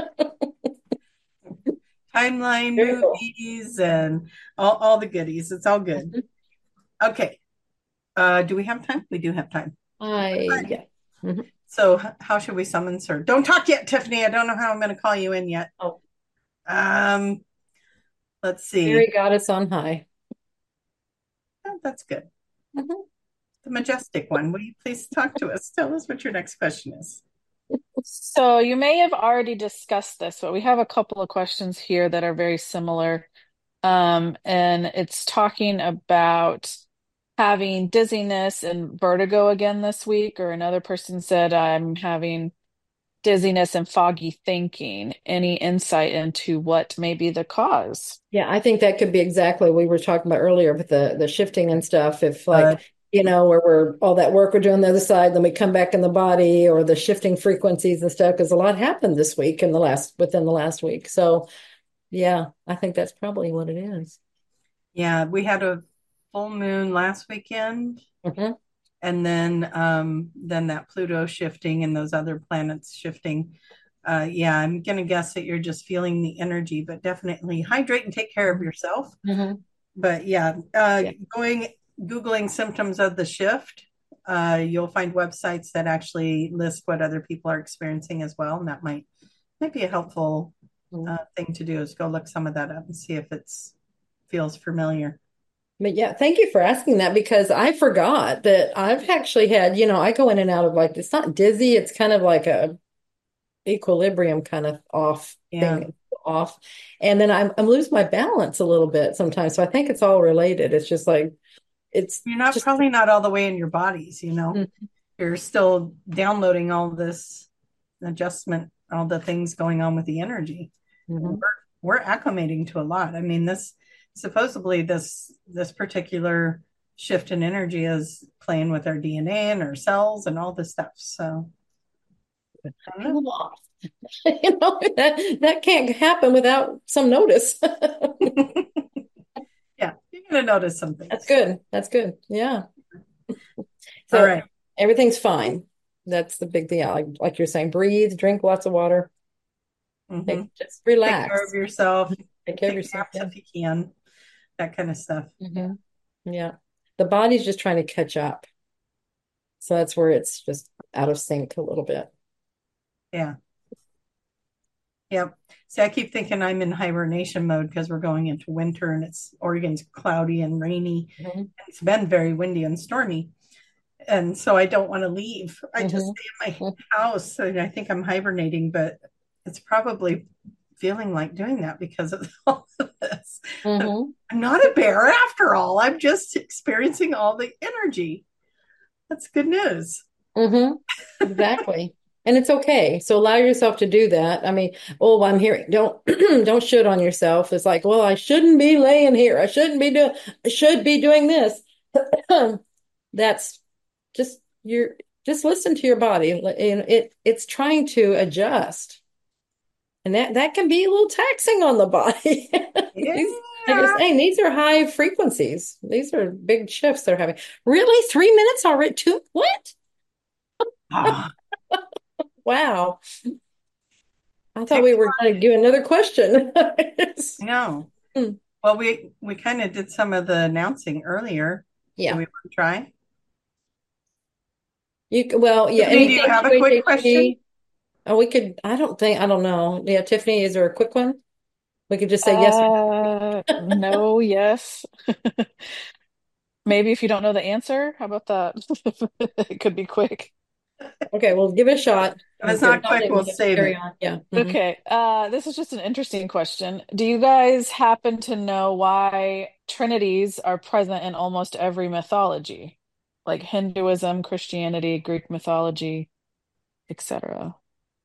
Timeline very cool. movies and all the goodies. It's all good. Okay. Do we have time? We do have time. Yeah. Mhm. So how should we summon Sir? Don't talk yet, Tiffany. I don't know how I'm going to call you in yet. Oh, Um, let's see. Spirit goddess on high. Oh, that's good. Mhm. The majestic one. Will you please talk to us? Tell us what your next question is. So you may have already discussed this, but we have a couple of questions here that are very similar. And it's talking about having dizziness and vertigo again this week, or another person said, I'm having dizziness and foggy thinking. Any insight into what may be the cause? Yeah, I think that could be exactly what we were talking about earlier with the shifting and stuff. If Uh, like, where we're all that work we're doing on the other side, then we come back in the body or the shifting frequencies and stuff, because a lot happened this week within the last week. So yeah, I think that's probably what it is. yeah, we had a full moon last weekend, Mhm. and then that Pluto shifting and those other planets shifting. Yeah, I'm gonna guess that you're just feeling the energy, but definitely hydrate and take care of yourself. Mhm. But yeah, Yeah. going Googling symptoms of the shift you'll find websites that actually list what other people are experiencing as well, and that might be a helpful thing to do is go look some of that up and see if it's feels familiar. But yeah, thank you for asking that because I forgot that I've actually had, I go in and out of like, it's not dizzy, it's kind of like a equilibrium kind of off Yeah. thing off. And then I'm losing my balance a little bit sometimes. So I think it's all related. It's just like, it's You're not just, probably not all the way in your bodies, Mhm. You're still downloading all this adjustment, all the things going on with the energy. We're, Mhm. we're acclimating to a lot. I mean, this supposedly this particular shift in energy is playing with our DNA and our cells and all this stuff. So I don't Off. That can't happen without some notice. know. Yeah, you're gonna notice some That's things. good. That's good. Yeah. All So right. everything's fine. That's the big thing. Yeah, like you're saying, breathe, drink lots of water, Mm-hmm. just Take care of relax. yourself. Take care of Take yourself. naps Yeah. if you can. That kind of stuff. Hmm. Yeah. The body's just trying to catch up. So that's where it's just out of sync a little bit. Yeah. Yep. See, I keep thinking I'm in hibernation mode because we're going into winter and Oregon's cloudy and rainy. Hmm. It's been very windy and stormy. And so I don't want to leave. I just Hmm. stay in my house. And I think I'm hibernating, but it's probably feeling like doing that because of all of this. Hmm. I'm not a bear after all. I'm just experiencing all the energy. That's good news. Hmm. Exactly. And it's okay. So allow yourself to do that. I mean, oh, I'm hearing, don't don't should on yourself. It's like, well, I shouldn't be laying here. I should be doing this. That's just you're just listen to your body. And it's trying to adjust. And that can be a little taxing on the body. These, like you're Yeah. saying, these are high frequencies. These are big shifts they're having. Really? 3 minutes already? Two? What? Oh, Wow. I thought we takes, were going to do another question. no. Hmm. Well, we kind of did some of the announcing earlier. Do Yeah. we want to try? Well, yeah, Tiffany, do you anything have a quick question? QHHG. Oh, I don't know. Yeah, Tiffany, is there a quick one? We could just say yes or No, yes. Maybe if you don't know the answer, how about that? It could be quick. no. Okay, well, give it a shot. If it's If not not, quick, then we'll we'll just save carry it. on. Yeah. Mhm. Okay, this is just an interesting question. Do you guys happen to know why trinities are present in almost every mythology? Like Hinduism, Christianity, Greek mythology, etc.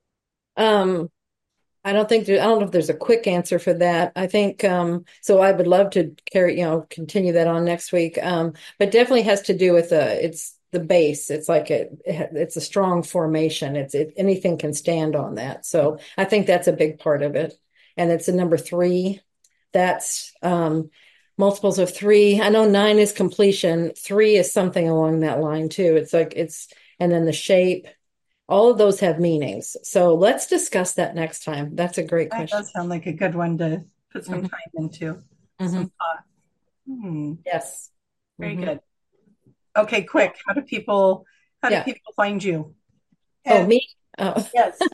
Um, I don't know if there's a quick answer for that. I think so I would love to continue that on next week. But definitely has to do with it's the base. It's like it's a strong formation. Anything can stand on that. So I think that's a big part of it. And it's a number three. That's multiples of three. I know nine is completion. Three is something along that line too. And then the shape. All of those have meanings. So let's discuss that next time. That's a great That question. does sound like a good one to put some Mhm. time into, some Mhm. thought. Hmm, Yes. very Mhm. good. Okay, Yeah. quick. How do Yeah. people find you? Oh, And me? Oh. yes,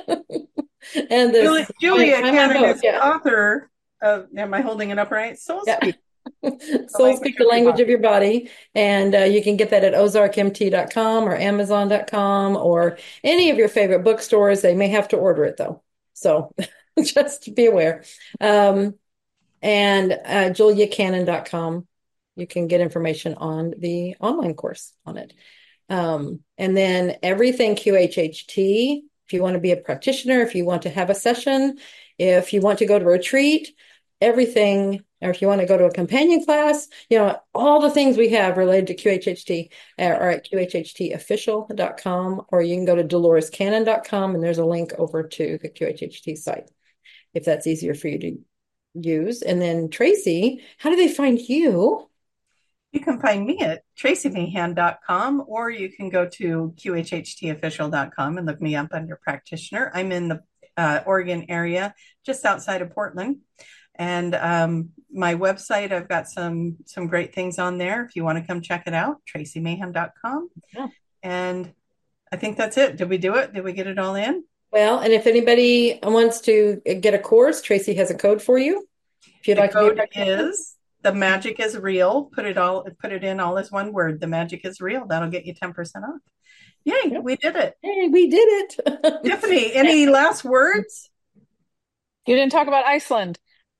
And this, Julia I'm on Cannon both. is the Yeah. author of, am I holding it up right? Soul Yeah. Speak, the Soul language Speak the of your Language body. of Your Body. And you can get that at ozarkmt.com or amazon.com or any of your favorite bookstores. They may have to order it though. So just be aware. Um, and juliacannon.com. You can get information on the online course on it. And then everything QHHT, if you want to be a practitioner, if you want to have a session, if you want to go to a retreat, everything, or if you want to go to a companion class, all the things we have related to QHHT are at qhhtofficial.com, or you can go to dolorescannon.com and there's a link over to the QHHT site if that's easier for you to use. And then Tracy, how do they find you? You can find me at tracymahan.com or you can go to qhhtofficial.com and look me up under practitioner. I'm in the Oregon area, just outside of Portland. And my website, I've got some great things on there. If you want to come check it out, tracymayhem.com. Yeah. And I think that's it. Did we do it? Did we get it all in? Well, and if anybody wants to get a course, Tracy has a code for you. If you'd The like to be a code practitioner. is the magic is real. Put it in all as one word. The magic is real. That'll get you 10% off. Yay, Yep. we did it. Hey, we did it. Tiffany, any last words? You didn't talk about Iceland.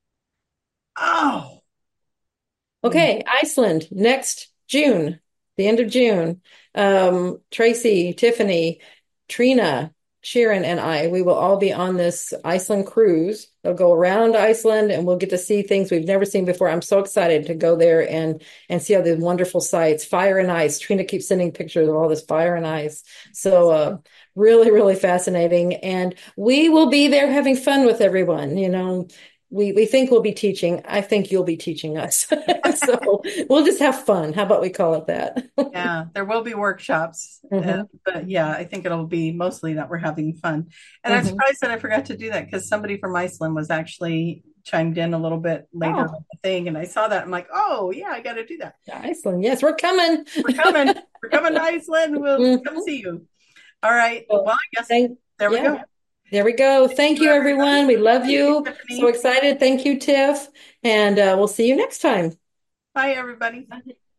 Oh, Okay, Iceland next June, the end of June. Tracy, Tiffany, Trina, Sharon, and I, we will all be on this Iceland cruise. They'll go around Iceland and we'll get to see things we've never seen before. I'm so excited to go there and see all the wonderful sights. Fire and ice. Trina keeps sending pictures of all this fire and ice. So really, really fascinating. And we will be there having fun with everyone, you know. We think we'll be teaching. I think you'll be teaching us. So we'll just have fun. How about we call it that? yeah, there will be workshops, Mhm, but yeah, I think it'll be mostly that we're having fun. And I'm mhm. surprised that I forgot to do that because somebody from Iceland was actually chimed in a little bit later Oh, with the thing, and I saw that. I'm like, oh yeah, I got to do that. Iceland. Yes, we're coming. We're coming. We're coming to Iceland. We'll come Mhm. see you. All right. Well, Well, I guess thank, there we yeah, go. there we go. Thank Thank you, you, everybody. everyone. We love Thank you, you. So Tiffany. excited. Thank you, Tiff. And we'll see you next time. Bye, everybody.